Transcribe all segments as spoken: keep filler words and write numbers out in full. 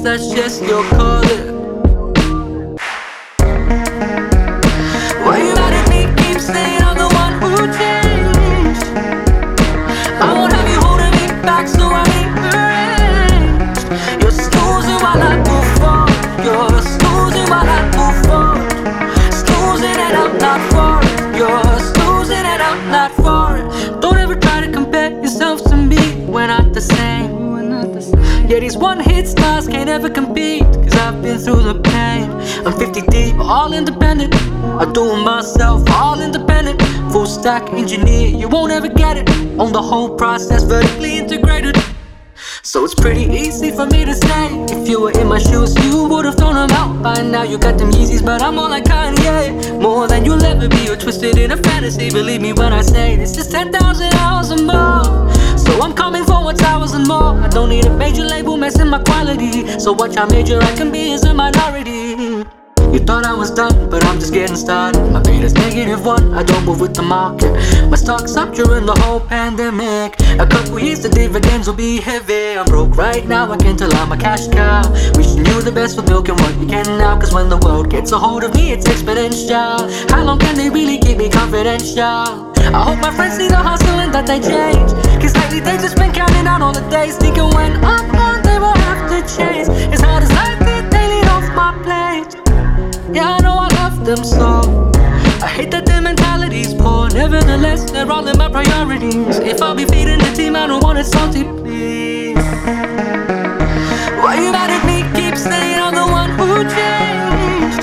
that's just your calling. Why you mad at me? Keep saying I'm the one who changed. I won't have you holding me back, so I ain't arranged. You're snoozing while I move forward. You're snoozing while I move forward. Snoozing and I'm not for it. You're snoozing and I'm not for it. Don't ever try to compare yourself to me. We're not the same. Yeah, these one-hit stars can't ever compete, cause I've been through the pain. I'm fifty deep, all independent. I do it myself, all independent. Full stack engineer, you won't ever get it. On the whole process, vertically integrated. So it's pretty easy for me to say, if you were in my shoes, you would've thrown them out by now. You got them Yeezys, but I'm more like Kanye. More than you'll ever be, you're twisted in a fantasy. Believe me when I say this is ten thousand hours or more. So I'm coming for what's ours and more. I don't need a major label messing my quality. So watch how major I can be as a minority. You thought I was done, but I'm just getting started. My beta's negative one, I don't move with the market. My stock's up during the whole pandemic. A couple years the dividends will be heavy. I'm broke right now, I can't tell I'm a cash cow. Wishing you the best with milk and what you can now. Cause when the world gets a hold of me, it's exponential. How long can they really keep me confidential? I hope my friends see the hustle and that they change. Cause lately they've just been counting out all the days, thinking when I'm gone they will have to change. It's hard as life it daily off my plate. Yeah, I know I love them so. I hate that their mentality's poor. Nevertheless, they're all in my priorities. If I'll be feeding the team, I don't want it salty, please. Why you mad at me? Keep saying I'm the one who changed.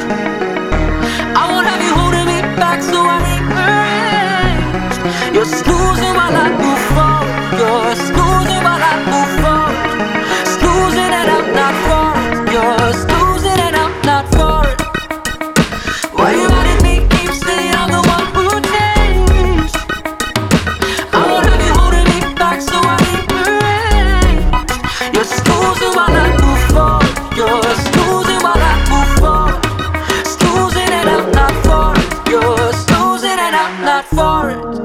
I won't have you holding me back, so I ain't arranged. You're snoozing while I move forward. You're snoozing while I move forward. Snoozing and I'm not for it. You're snoozing and I'm not for it. Why you mad at me? Keep saying I'm the one who changed. I won't have you holding me back, so I ain't arranged. You're snoozing while I move forward. You're snoozing while I move forward. Snoozing and I'm not for it. You're snoozing and I'm not for it.